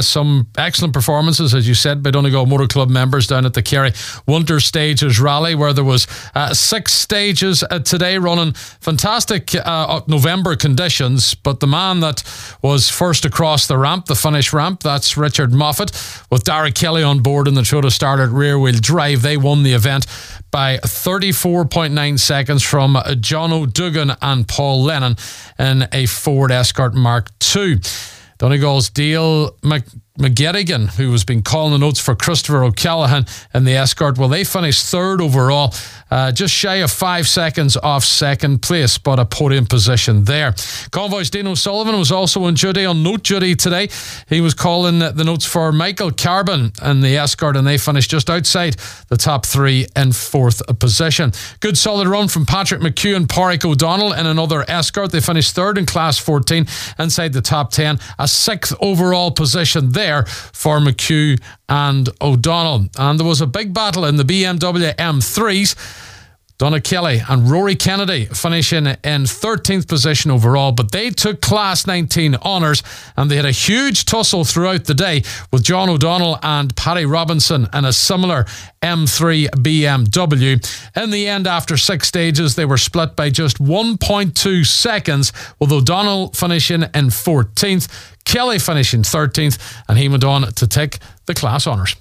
some excellent performances, as you said, by Donegal Motor Club members down at the Kerry Winter Stages Rally, where there was 6 stages today running. Fantastic November conditions, but the man that was first across the ramp, the finish ramp, that's Richard Moffat, with Dara Kelly on board in the Toyota Starlet rear-wheel drive. They won the event by 34.9 seconds from John O'Dugan and Paul Lennon in a Ford Escort Mark II. Donegal's Dale McGettigan, who has been calling the notes for Christopher O'Callaghan in the Escort, well, they finished 3rd overall, just shy of 5 seconds off second place, but a podium position there. Convoy's Dean O'Sullivan was also on duty, on note duty today. He was calling the notes for Michael Carbon in the Escort, and they finished just outside the top 3 in 4th position. Good solid run from Patrick McHugh and Pádraig O'Donnell in another Escort. They finished 3rd in Class 14 inside the top 10, a 6th overall position there for McHugh and O'Donnell. And there was a big battle in the BMW M3s. Donna Kelly and Rory Kennedy finishing in 13th position overall, but they took Class 19 honours, and they had a huge tussle throughout the day with John O'Donnell and Paddy Robinson in a similar M3 BMW. In the end, after 6 stages, they were split by just 1.2 seconds, with O'Donnell finishing in 14th, Kelly finishing 13th, and he went on to take the class honours.